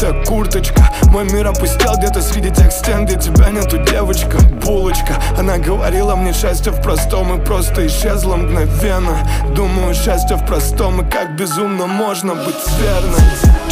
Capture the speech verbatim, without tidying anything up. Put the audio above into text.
желтая курточка. Мой мир опустел где-то среди тех стен, где тебя нету, девочка. Булочка, она говорила мне, счастье в простом, и просто исчезло мгновенно. Думаю, счастье в простом, и как безумно можно быть верным.